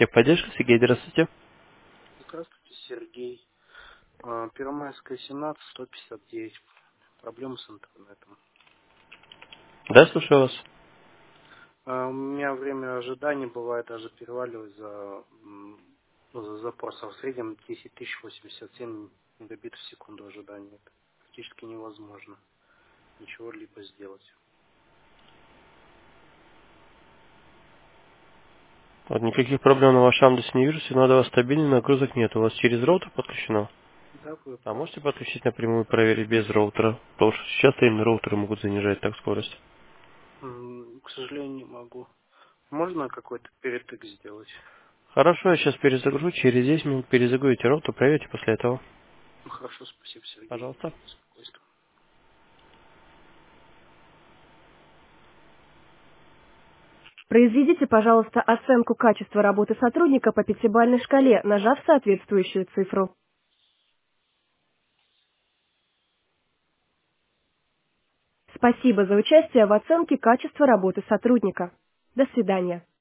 Техподдержка, Сергей, здравствуйте. Здравствуйте, Сергей. Первомайская, 17, 159. Проблемы с интернетом. Да, слушаю вас. У меня время ожидания бывает даже переваливает за запрос, а в среднем 10 087 мегабит в секунду ожидания. Это практически невозможно ничего либо сделать. Вот никаких проблем на вашем адресе не вижу, сигнал до вас стабильный, нагрузок нет. У вас через роутер подключено? Да, вы А правы. можете подключить напрямую и проверить без роутера? Потому что сейчас именно роутеры могут занижать так скорость. К сожалению, не могу. Можно какой-то перетык сделать? Хорошо, я сейчас перезагружу, через 10 минут перезагрузите роутер, проверьте после этого. Ну, хорошо, спасибо, Сергей. Пожалуйста. Беспокойство. Произведите, пожалуйста, оценку качества работы сотрудника по пятибалльной шкале, нажав соответствующую цифру. Спасибо за участие в оценке качества работы сотрудника. До свидания.